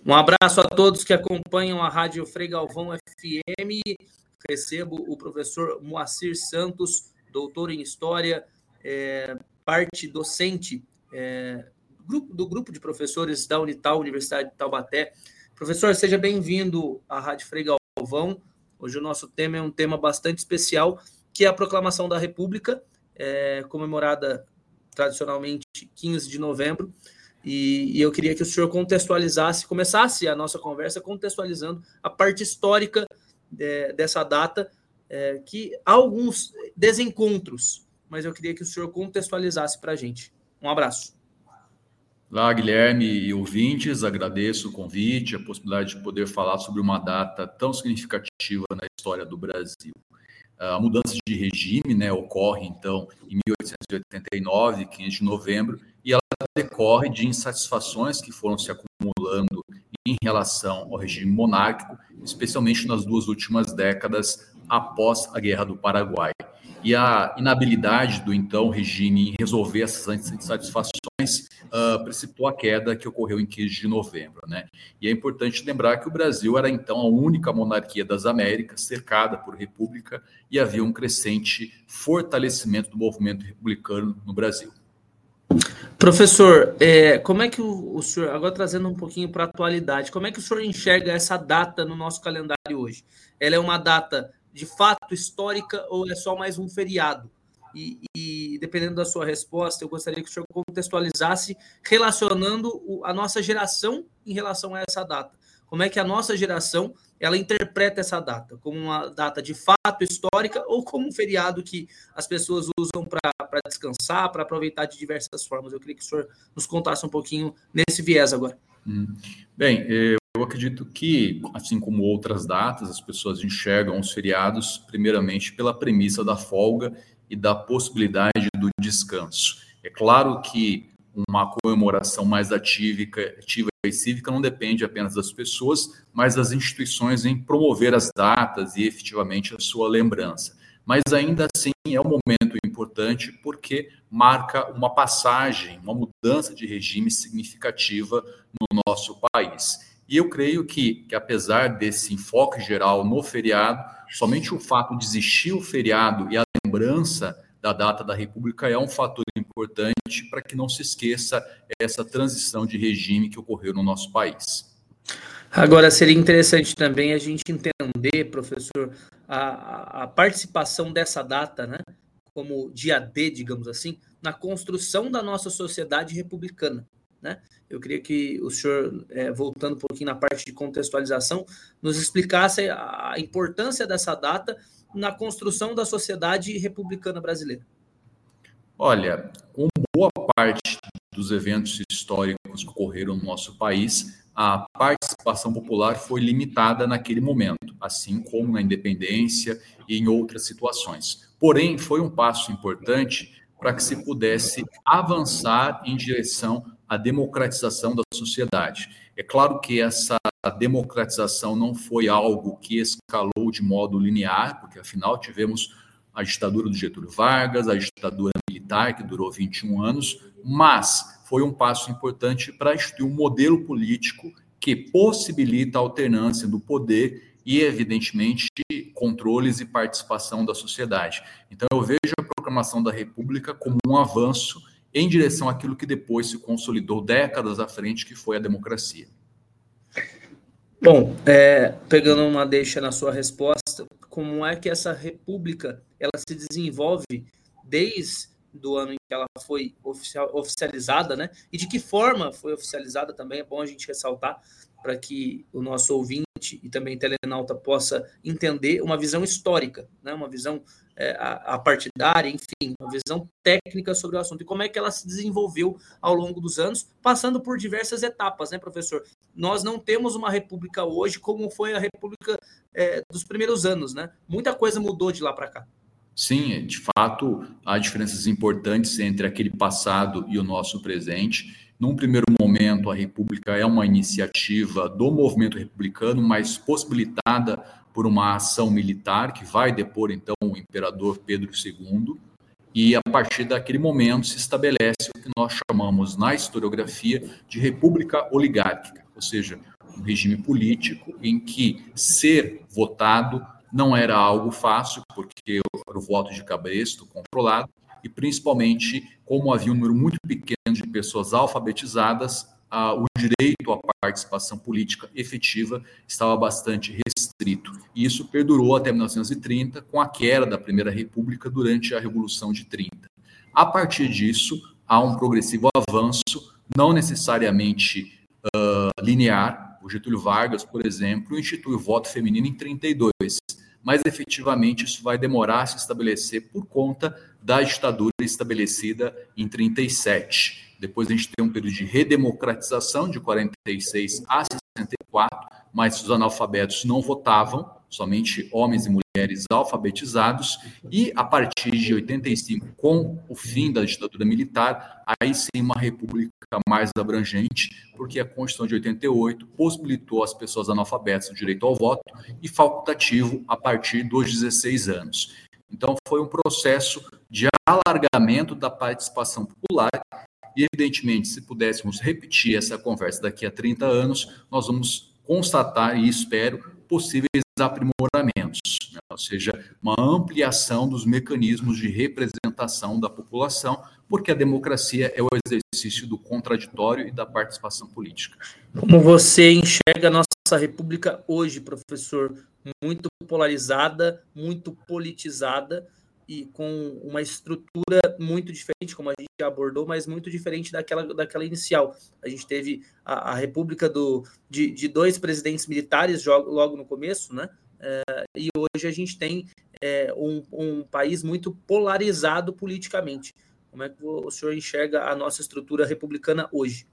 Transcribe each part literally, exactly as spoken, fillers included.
Um abraço a todos que acompanham a Rádio Frei Galvão F M. Recebo o professor Moacir Santos, doutor em História, é, parte docente é, do, grupo, do grupo de professores da Unital, Universidade de Taubaté. Professor, seja bem-vindo à Rádio Frei Galvão. Hoje o nosso tema é um tema bastante especial, que é a Proclamação da República, é, comemorada tradicionalmente quinze de novembro. E, e eu queria que o senhor contextualizasse, começasse a nossa conversa contextualizando a parte histórica de, dessa data, é, que há alguns desencontros, mas eu queria que o senhor contextualizasse para a gente. Um abraço. Olá, Guilherme e ouvintes, agradeço o convite, a possibilidade de poder falar sobre uma data tão significativa na história do Brasil. A mudança de regime, né, ocorre, então, em mil oitocentos e oitenta e nove, quinze de novembro, e ela decorre de insatisfações que foram se acumulando em relação ao regime monárquico, especialmente nas duas últimas décadas após a Guerra do Paraguai. E a inabilidade do então regime em resolver essas insatisfações uh, precipitou a queda que ocorreu em quinze de novembro, né? E é importante lembrar que o Brasil era então a única monarquia das Américas cercada por república e havia um crescente fortalecimento do movimento republicano no Brasil. Professor, é, como é que o, o senhor, agora trazendo um pouquinho para a atualidade, como é que o senhor enxerga essa data no nosso calendário hoje? Ela é uma data de fato histórica ou é só mais um feriado? E, e dependendo da sua resposta, eu gostaria que o senhor contextualizasse relacionando o, a nossa geração em relação a essa data. Como é que a nossa geração ela interpreta essa data? Como uma data de fato histórica ou como um feriado que as pessoas usam para descansar, para aproveitar de diversas formas? Eu queria que o senhor nos contasse um pouquinho nesse viés agora. Hum. Bem, eu acredito que, assim como outras datas, as pessoas enxergam os feriados primeiramente pela premissa da folga e da possibilidade do descanso. É claro que uma comemoração mais atívica, ativa e cívica não depende apenas das pessoas, mas das instituições em promover as datas e efetivamente a sua lembrança. Mas ainda assim é um momento importante porque marca uma passagem, uma mudança de regime significativa no nosso país. E eu creio que, que apesar desse enfoque geral no feriado, somente o fato de existir o feriado e a lembrança da data da República é um fator importante para que não se esqueça essa transição de regime que ocorreu no nosso país. Agora, seria interessante também a gente entender, professor, a, a participação dessa data, né, como dia D, digamos assim, na construção da nossa sociedade republicana, né? Eu queria que o senhor, é, voltando um pouquinho na parte de contextualização, nos explicasse a importância dessa data na construção da sociedade republicana brasileira. Olha, com boa parte dos eventos históricos que ocorreram no nosso país, a participação popular foi limitada naquele momento, assim como na independência e em outras situações. Porém, foi um passo importante para que se pudesse avançar em direção à democratização da sociedade. É claro que essa democratização não foi algo que escalou de modo linear, porque afinal tivemos a ditadura do Getúlio Vargas, a ditadura militar, que durou vinte e um anos, mas foi um passo importante para instituir um modelo político que possibilita a alternância do poder e, evidentemente, controles e participação da sociedade. Então, eu vejo a proclamação da República como um avanço em direção àquilo que depois se consolidou décadas à frente, que foi a democracia. Bom, é, pegando uma deixa na sua resposta, como é que essa república ela se desenvolve desde o ano em que ela foi oficial, oficializada, né? E de que forma foi oficializada também, é bom a gente ressaltar para que o nosso ouvinte e também telenauta possa entender uma visão histórica, né? Uma visão é, apartidária, enfim, uma visão técnica sobre o assunto e como é que ela se desenvolveu ao longo dos anos, passando por diversas etapas, né, professor? Nós não temos uma república hoje como foi a república é, dos primeiros anos, né? Muita coisa mudou de lá para cá. Sim, de fato, há diferenças importantes entre aquele passado e o nosso presente. Num primeiro momento, a República é uma iniciativa do movimento republicano, mas possibilitada por uma ação militar que vai depor, então, o imperador Pedro segundo. E, a partir daquele momento, se estabelece o que nós chamamos, na historiografia, de república oligárquica, ou seja, um regime político em que ser votado não era algo fácil, porque era o voto de cabresto controlado, e principalmente, como havia um número muito pequeno de pessoas alfabetizadas, ah, o direito à participação política efetiva estava bastante restrito. E isso perdurou até mil novecentos e trinta, com a queda da Primeira República durante a Revolução de trinta. A partir disso, há um progressivo avanço, não necessariamente uh, linear. O Getúlio Vargas, por exemplo, institui o voto feminino em trinta e dois, mas efetivamente isso vai demorar a se estabelecer por conta da ditadura estabelecida em trinta e sete. Depois a gente tem um período de redemocratização de quarenta e seis a sessenta e quatro, mas os analfabetos não votavam, somente homens e mulheres alfabetizados, e a partir de oitenta e cinco, com o fim da ditadura militar, aí sim uma república mais abrangente, porque a Constituição de oitenta e oito possibilitou às pessoas analfabetas o direito ao voto e facultativo a partir dos dezesseis anos. Então foi um processo de alargamento da participação popular e, evidentemente, se pudéssemos repetir essa conversa daqui a trinta anos, nós vamos constatar, e espero, possíveis aprimoramentos, né? Ou seja, uma ampliação dos mecanismos de representação da população, porque a democracia é o exercício do contraditório e da participação política. Como você enxerga a nossa república hoje, professor? Muito polarizada, muito politizada e com uma estrutura muito diferente, como a gente já abordou, mas muito diferente daquela, daquela inicial. A gente teve a, a república do, de, de dois presidentes militares logo no começo, né? É, e hoje a gente tem é, um, um país muito polarizado politicamente. Como é que o senhor enxerga a nossa estrutura republicana hoje?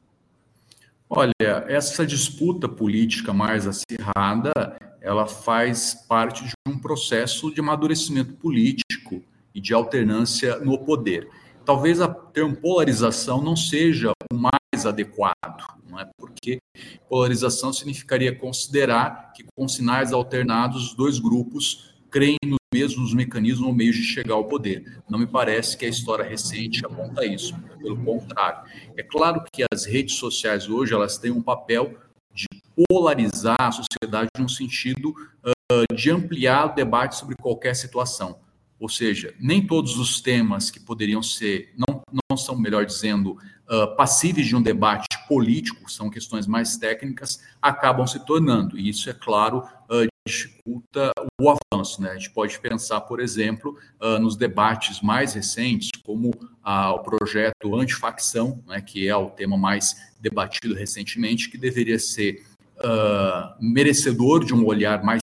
Olha, essa disputa política mais acirrada, ela faz parte de um processo de amadurecimento político e de alternância no poder. Talvez a termo polarização não seja o mais adequado, não é? Porque polarização significaria considerar que com sinais alternados os dois grupos creem nos mesmos mecanismos ou meios de chegar ao poder. Não me parece que a história recente aponta isso, pelo contrário. É claro que as redes sociais hoje elas têm um papel de polarizar a sociedade no sentido uh, de ampliar o debate sobre qualquer situação. Ou seja, nem todos os temas que poderiam ser, não, não são, melhor dizendo, uh, passíveis de um debate político, são questões mais técnicas, acabam se tornando. E isso, é claro, uh, dificulta o avanço, né? A gente pode pensar, por exemplo, uh, nos debates mais recentes, como uh, o projeto antifacção, né, que é o tema mais debatido recentemente, que deveria ser uh, merecedor de um olhar mais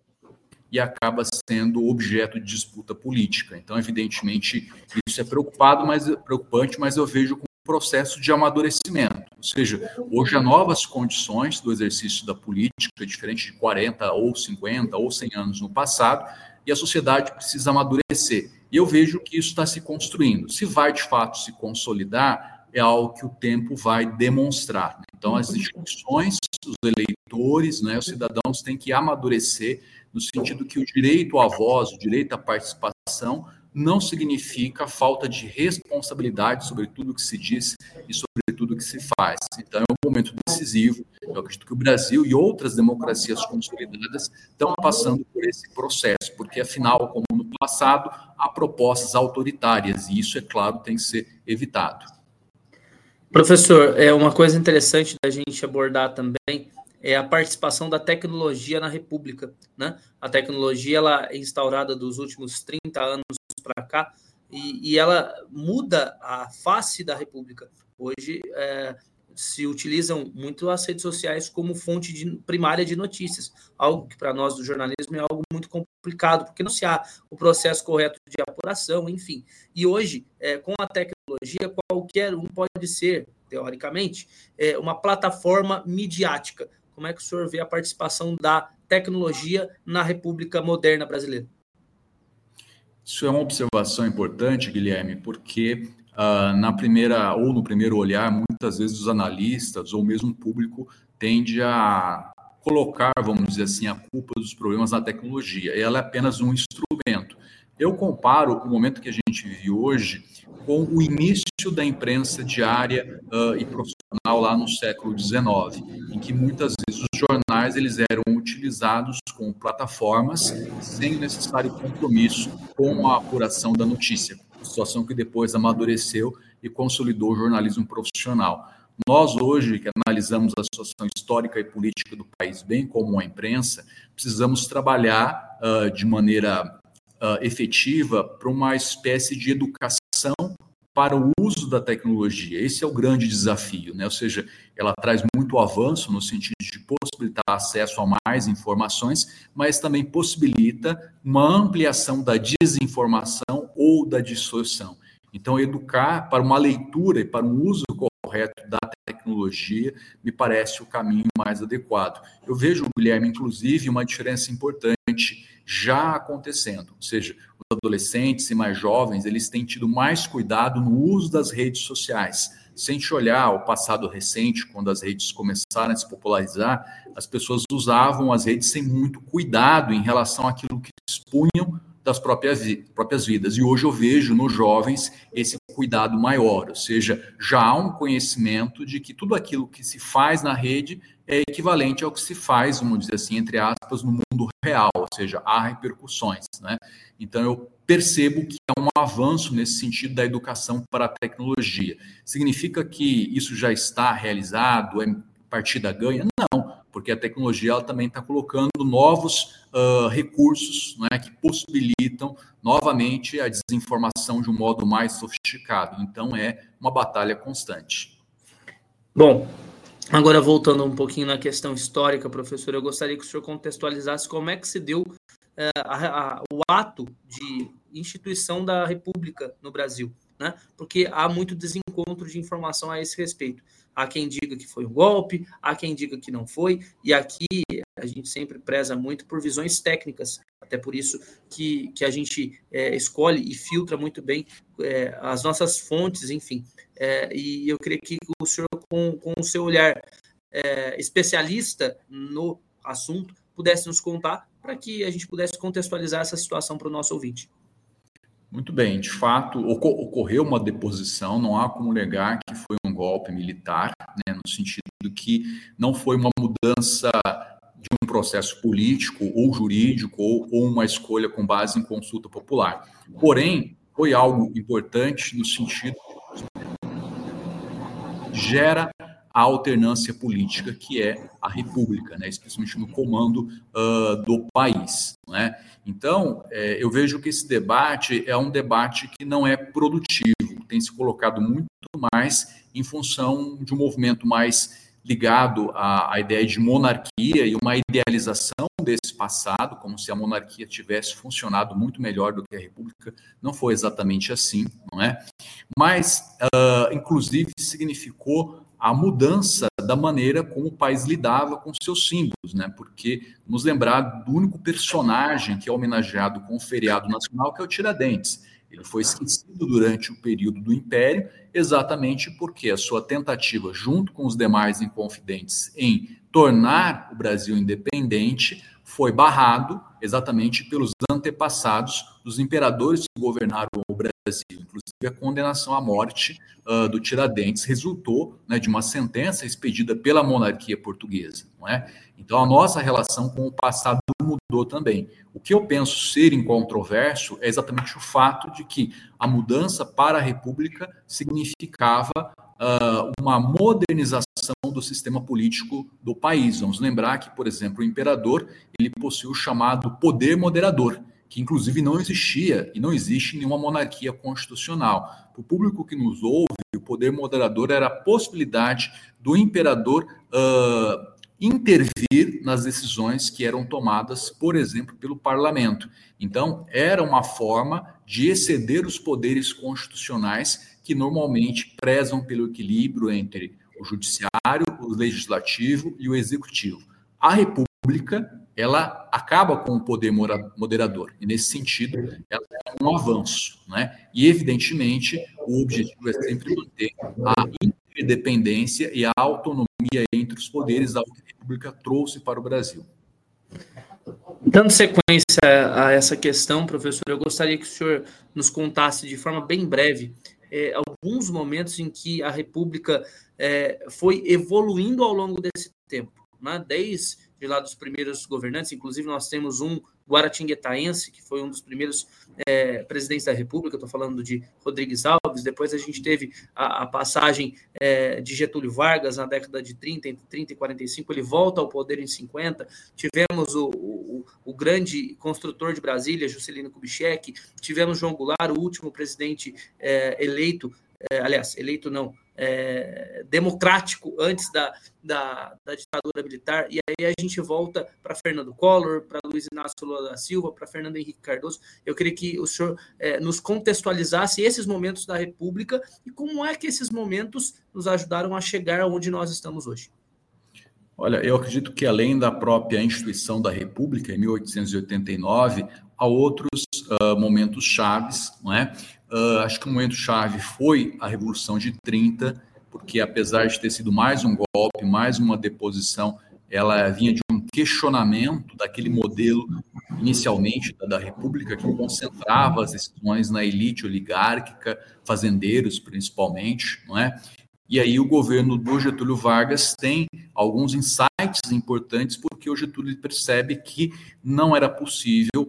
e acaba sendo objeto de disputa política. Então, evidentemente, isso é preocupado, mas, preocupante, mas eu vejo como um processo de amadurecimento. Ou seja, hoje há novas condições do exercício da política, diferente de quarenta ou cinquenta ou cem anos no passado, e a sociedade precisa amadurecer. E eu vejo que isso está se construindo. Se vai, de fato, se consolidar, é algo que o tempo vai demonstrar. Então, as instituições, os eleitores, né, os cidadãos têm que amadurecer no sentido que o direito à voz, o direito à participação, não significa falta de responsabilidade sobre tudo que se diz e sobre tudo que se faz. Então, é um momento decisivo. Eu acredito que o Brasil e outras democracias consolidadas estão passando por esse processo, porque, afinal, como no passado, há propostas autoritárias, e isso, é claro, tem que ser evitado. Professor, é uma coisa interessante da gente abordar também é a participação da tecnologia na República, né? A tecnologia ela é instaurada dos últimos trinta anos para cá e, e ela muda a face da República. Hoje é, se utilizam muito as redes sociais como fonte de, primária de notícias, algo que para nós do jornalismo é algo muito complicado, porque não se há o processo correto de apuração, enfim. E hoje, é, com a tecnologia, qualquer um pode ser, teoricamente, é, uma plataforma midiática. Como é que o senhor vê a participação da tecnologia na República Moderna Brasileira? Isso é uma observação importante, Guilherme, porque uh, na primeira ou no primeiro olhar, muitas vezes os analistas ou mesmo o público tende a colocar, vamos dizer assim, a culpa dos problemas na tecnologia. Ela é apenas um instrumento. Eu comparo o momento que a gente vive hoje com o início da imprensa diária uh, e profissional lá no século dezenove, em que muitas vezes vezes os jornais eles eram utilizados como plataformas sem o necessário compromisso com a apuração da notícia, situação que depois amadureceu e consolidou o jornalismo profissional. Nós, hoje, que analisamos a situação histórica e política do país, bem como a imprensa, precisamos trabalhar uh, de maneira uh, efetiva para uma espécie de educação para o uso da tecnologia. Esse é o grande desafio, né? Ou seja, ela traz muito avanço no sentido de possibilitar acesso a mais informações, mas também possibilita uma ampliação da desinformação ou da distorção. Então, educar para uma leitura e para um uso correto da tecnologia me parece o caminho mais adequado. Eu vejo, Guilherme, inclusive, uma diferença importante já acontecendo, ou seja, os adolescentes e mais jovens, eles têm tido mais cuidado no uso das redes sociais. Se a gente olhar o passado recente, quando as redes começaram a se popularizar, as pessoas usavam as redes sem muito cuidado em relação àquilo que expunham das próprias, próprias vidas. E hoje eu vejo nos jovens esse cuidado maior, ou seja, já há um conhecimento de que tudo aquilo que se faz na rede é equivalente ao que se faz, vamos dizer assim, entre aspas, no mundo real, ou seja, há repercussões, né? Então eu percebo que há um avanço nesse sentido da educação para a tecnologia. Significa que isso já está realizado, é partida ganha? Não, porque a tecnologia ela também está colocando novos uh, recursos, né, que possibilitam novamente a desinformação de um modo mais sofisticado. Então é uma batalha constante. Bom, agora voltando um pouquinho na questão histórica, professor, eu gostaria que o senhor contextualizasse como é que se deu uh, a, a, o ato de instituição da República no Brasil, né? Porque há muito desencontro de informação a esse respeito. Há quem diga que foi um golpe, há quem diga que não foi, e aqui a gente sempre preza muito por visões técnicas, até por isso que, que a gente é, escolhe e filtra muito bem é, as nossas fontes, enfim. É, e eu queria que o senhor, com, com o seu olhar é, especialista no assunto, pudesse nos contar para que a gente pudesse contextualizar essa situação para o nosso ouvinte. Muito bem, de fato, ocorreu uma deposição, não há como negar que foi um golpe militar, né, no sentido que não foi uma mudança de um processo político ou jurídico ou, ou uma escolha com base em consulta popular. Porém, foi algo importante no sentido que gera a alternância política, que é a República, né, especialmente no comando uh, do país, né? Então, é, eu vejo que esse debate é um debate que não é produtivo, tem se colocado muito mais em função de um movimento mais ligado à, à ideia de monarquia e uma idealização desse passado, como se a monarquia tivesse funcionado muito melhor do que a República. Não foi exatamente assim, não é? Mas, uh, inclusive, significou a mudança da maneira como o país lidava com seus símbolos, né? Porque vamos lembrar do único personagem que é homenageado com o feriado nacional, que é o Tiradentes. Ele foi esquecido durante o período do Império, exatamente porque a sua tentativa, junto com os demais inconfidentes, em tornar o Brasil independente, foi barrado exatamente pelos antepassados dos imperadores que governaram o Brasil. Inclusive, a condenação à morte uh, do Tiradentes resultou, né, de uma sentença expedida pela monarquia portuguesa, não é? Então, a nossa relação com o passado mudou também. O que eu penso ser incontroverso é exatamente o fato de que a mudança para a República significava uh, uma modernização do sistema político do país. Vamos lembrar que, por exemplo, o imperador ele possui o chamado poder moderador, que inclusive não existia e não existe em nenhuma monarquia constitucional. Para o público que nos ouve, o poder moderador era a possibilidade do imperador uh, intervir nas decisões que eram tomadas, por exemplo, pelo parlamento. Então, era uma forma de exceder os poderes constitucionais que normalmente prezam pelo equilíbrio entre o judiciário, o legislativo e o executivo. A República, ela acaba com o poder moderador, e nesse sentido, ela é um avanço, né? E, evidentemente, o objetivo é sempre manter a interdependência e a autonomia entre os poderes, algo que a República trouxe para o Brasil. Dando sequência a essa questão, professor, eu gostaria que o senhor nos contasse de forma bem breve é, alguns momentos em que a República é, foi evoluindo ao longo desse tempo. né? Desde lá dos primeiros governantes, inclusive nós temos um guaratinguetaense, que foi um dos primeiros é, presidentes da República, estou falando de Rodrigues Alves. Depois a gente teve a, a passagem é, de Getúlio Vargas na década de trinta, entre trinta e quarenta e cinco, ele volta ao poder em cinquenta. Tivemos o, o, o grande construtor de Brasília, Juscelino Kubitschek. Tivemos João Goulart, o último presidente é, eleito, é, aliás, eleito não, É, democrático antes da, da, da ditadura militar, e aí a gente volta para Fernando Collor, para Luiz Inácio Lula da Silva, para Fernando Henrique Cardoso. Eu queria que o senhor é, nos contextualizasse esses momentos da República e como é que esses momentos nos ajudaram a chegar onde nós estamos hoje. Olha, eu acredito que além da própria instituição da República, em mil oitocentos e oitenta e nove, há outros uh, momentos chaves, não é? Uh, acho que o momento chave foi a Revolução de trinta, porque apesar de ter sido mais um golpe, mais uma deposição, ela vinha de um questionamento daquele modelo, inicialmente, da, da República, que concentrava as decisões na elite oligárquica, fazendeiros principalmente, não é? E aí o governo do Getúlio Vargas tem alguns insights importantes, porque o Getúlio percebe que não era possível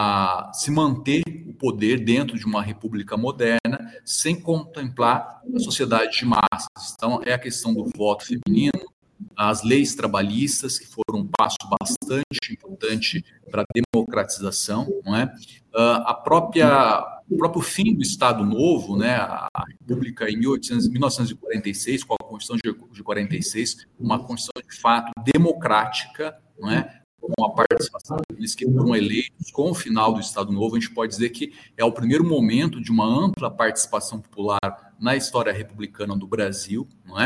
a, se manter o poder dentro de uma república moderna sem contemplar a sociedade de massas. Então, é a questão do voto feminino, as leis trabalhistas, que foram um passo bastante importante para a democratização, não é? Uh, a própria, o próprio fim do Estado Novo, né? A República em mil novecentos e quarenta e seis, com a Constituição de quarenta e seis, uma Constituição de fato democrática, não é? Com a participação deles que foram eleitos com o final do Estado Novo. A gente pode dizer que é o primeiro momento de uma ampla participação popular na história republicana do Brasil, não é?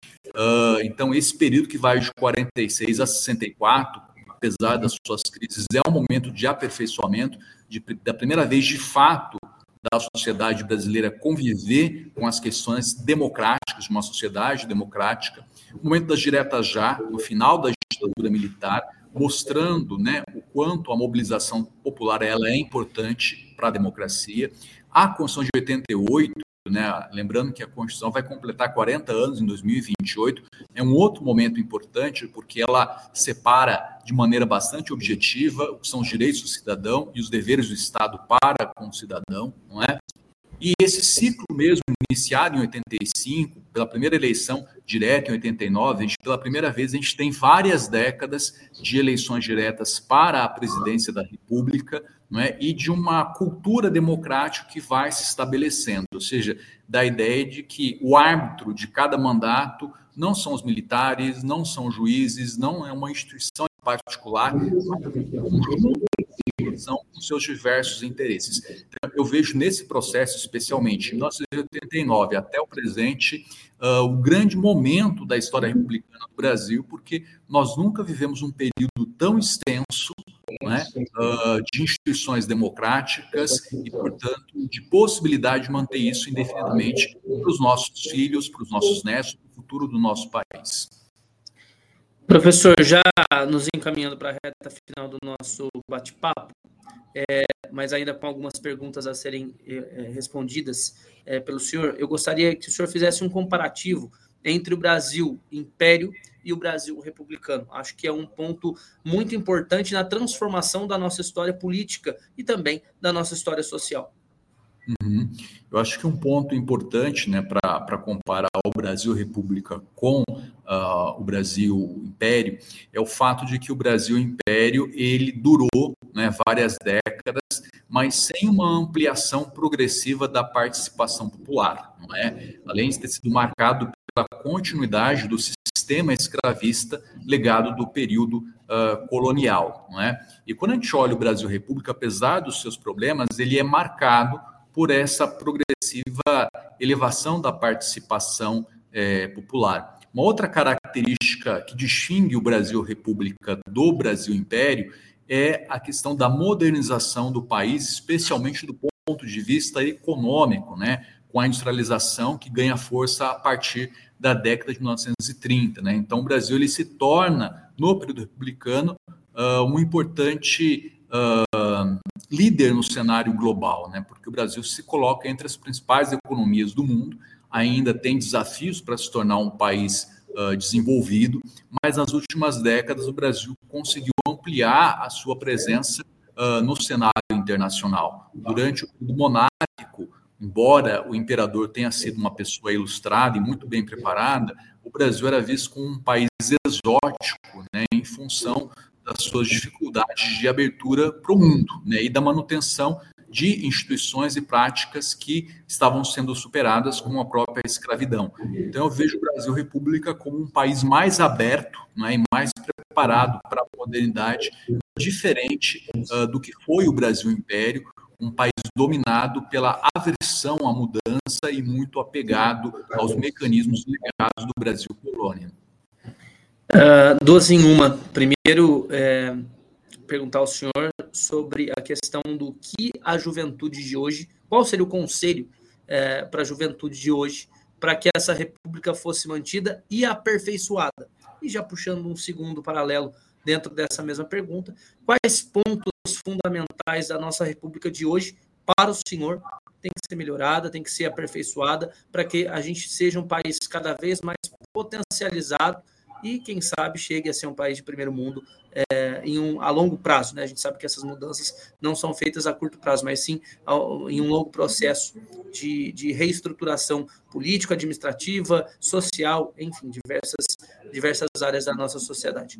Uh, então, esse período que vai de quarenta e seis a sessenta e quatro, apesar das suas crises, é um momento de aperfeiçoamento, de, da primeira vez, de fato, da sociedade brasileira conviver com as questões democráticas, de uma sociedade democrática. O momento das diretas já, no final da ditadura militar, mostrando, né, o quanto a mobilização popular ela é importante para a democracia. A Constituição de oitenta e oito, né, lembrando que a Constituição vai completar quarenta anos em dois mil e vinte e oito, é um outro momento importante, porque ela separa de maneira bastante objetiva o que são os direitos do cidadão e os deveres do Estado para com o cidadão, não é? E esse ciclo mesmo, iniciado em oitenta e cinco, pela primeira eleição direta em oitenta e nove, a gente, pela primeira vez a gente tem várias décadas de eleições diretas para a presidência da República, não é? E de uma cultura democrática que vai se estabelecendo, ou seja, da ideia de que o árbitro de cada mandato não são os militares, não são juízes, não é uma instituição particular, são os seus diversos interesses. Então, eu vejo nesse processo, especialmente de mil novecentos e oitenta e nove até o presente, uh, o grande momento da história republicana do Brasil, porque nós nunca vivemos um período tão extenso, né, uh, de instituições democráticas e, portanto, de possibilidade de manter isso indefinidamente para os nossos filhos, para os nossos netos, para o futuro do nosso país. Professor, já nos encaminhando para a reta final do nosso bate-papo, é, mas ainda com algumas perguntas a serem é, respondidas é, pelo senhor, eu gostaria que o senhor fizesse um comparativo entre o Brasil Império e o Brasil Republicano. Acho que é um ponto muito importante na transformação da nossa história política e também da nossa história social. Uhum. Eu acho que um ponto importante, né, para comparar o Brasil República com uh, o Brasil Império é o fato de que o Brasil Império ele durou, né, várias décadas, mas sem uma ampliação progressiva da participação popular, não é? Além de ter sido marcado pela continuidade do sistema escravista legado do período uh, colonial, não é? E quando a gente olha o Brasil República, apesar dos seus problemas, ele é marcado por essa progressiva elevação da participação eh, popular. Uma outra característica que distingue o Brasil República do Brasil Império é a questão da modernização do país, especialmente do ponto de vista econômico, né? Com a industrialização que ganha força a partir da década de mil novecentos e trinta. Né? Então, o Brasil ele se torna, no período republicano, uh, um importante Uh, líder no cenário global, né? Porque o Brasil se coloca entre as principais economias do mundo, ainda tem desafios para se tornar um país uh, desenvolvido, mas nas últimas décadas o Brasil conseguiu ampliar a sua presença uh, no cenário internacional. Durante o período monárquico, embora o imperador tenha sido uma pessoa ilustrada e muito bem preparada, o Brasil era visto como um país exótico, né, em função das suas dificuldades de abertura para o mundo, né, e da manutenção de instituições e práticas que estavam sendo superadas, como a própria escravidão. Então, eu vejo o Brasil República como um país mais aberto, né, e mais preparado para a modernidade, diferente uh, do que foi o Brasil Império, um país dominado pela aversão à mudança e muito apegado aos mecanismos legados do Brasil colônia. Uh, duas em uma. Primeiro, é, perguntar ao senhor sobre a questão do que a juventude de hoje, qual seria o conselho é, para a juventude de hoje, para que essa república fosse mantida e aperfeiçoada. E já puxando um segundo paralelo dentro dessa mesma pergunta, quais pontos fundamentais da nossa república de hoje, para o senhor, tem que ser melhorada, tem que ser aperfeiçoada, para que a gente seja um país cada vez mais potencializado e, quem sabe, chegue a ser um país de primeiro mundo é, em um, a longo prazo, né? A gente sabe que essas mudanças não são feitas a curto prazo, mas sim ao, em um longo processo de, de reestruturação político-administrativa, social, enfim, diversas, diversas áreas da nossa sociedade.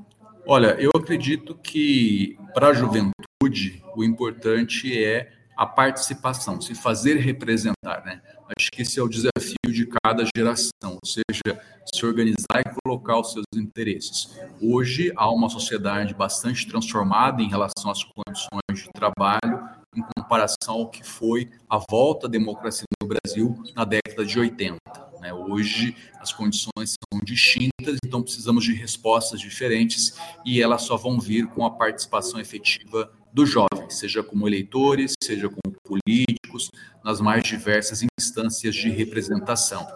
Olha, eu acredito que para a juventude o importante é a participação, se fazer representar, né? Acho que esse é o desafio de cada geração, ou seja, se organizar e colocar os seus interesses. Hoje há uma sociedade bastante transformada em relação às condições de trabalho, em comparação ao que foi a volta à democracia no Brasil na década de oitenta. Né? Hoje as condições são distintas, então precisamos de respostas diferentes e elas só vão vir com a participação efetiva dos jovens, seja como eleitores, seja como políticos, nas mais diversas instâncias de representação.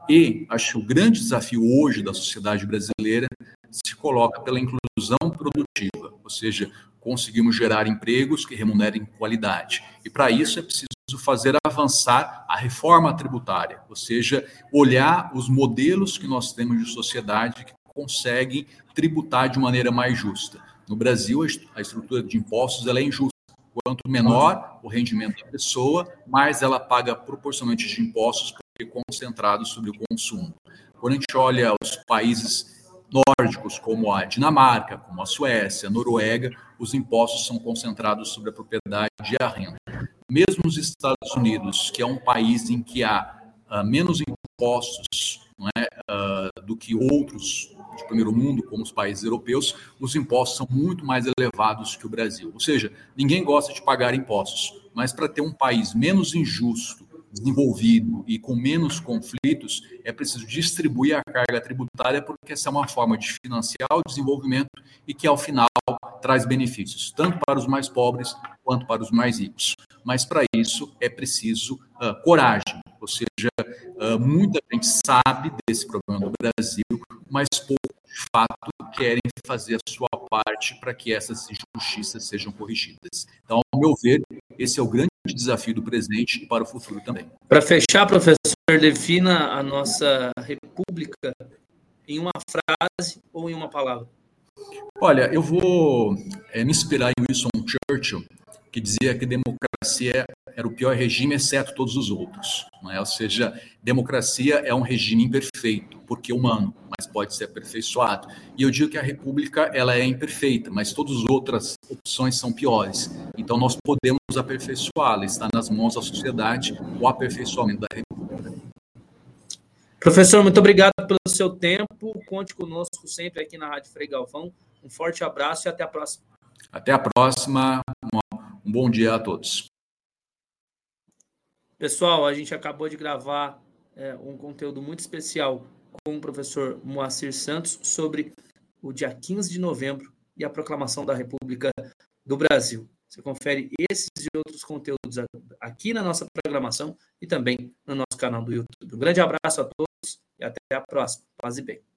E acho que o grande desafio hoje da sociedade brasileira se coloca pela inclusão produtiva, ou seja, conseguimos gerar empregos que remunerem qualidade. E para isso é preciso fazer avançar a reforma tributária, ou seja, olhar os modelos que nós temos de sociedade que conseguem tributar de maneira mais justa. No Brasil, a estrutura de impostos ela é injusta. Quanto menor o rendimento da pessoa, mais ela paga proporcionalmente de impostos porque é concentrado sobre o consumo. Quando a gente olha os países nórdicos, como a Dinamarca, como a Suécia, a Noruega, os impostos são concentrados sobre a propriedade e a renda. Mesmo os Estados Unidos, que é um país em que há uh, menos impostos, não é, uh, do que outros de primeiro mundo, como os países europeus, os impostos são muito mais elevados que o Brasil. Ou seja, ninguém gosta de pagar impostos, mas para ter um país menos injusto, desenvolvido e com menos conflitos, é preciso distribuir a carga tributária, porque essa é uma forma de financiar o desenvolvimento e que, ao final, traz benefícios, tanto para os mais pobres quanto para os mais ricos. Mas, para isso, é preciso uh, coragem, ou seja, uh, muita gente sabe desse problema do Brasil, mas pouco, de fato, querem fazer a sua parte para que essas injustiças sejam corrigidas. Então, ao meu ver, esse é o grande desafio do presente e para o futuro também. Para fechar, professor, defina a nossa república em uma frase ou em uma palavra. Olha, eu vou é, me inspirar em Winston Churchill, que dizia que democracia era o pior regime, exceto todos os outros. Não é? Ou seja, democracia é um regime imperfeito, porque é humano, mas pode ser aperfeiçoado. E eu digo que a república ela é imperfeita, mas todas as outras opções são piores. Então nós podemos aperfeiçoá-la, está nas mãos da sociedade o aperfeiçoamento da república. Professor, muito obrigado pelo seu tempo. Conte conosco sempre aqui na Rádio Frei Galvão. Um forte abraço e até a próxima. Até a próxima. Um bom dia a todos. Pessoal, a gente acabou de gravar é, um conteúdo muito especial com o professor Moacir Santos sobre o dia quinze de novembro e a proclamação da República do Brasil. Você confere esses e outros conteúdos aqui na nossa programação e também no nosso canal do YouTube. Um grande abraço a todos e até a próxima. Paz e bem.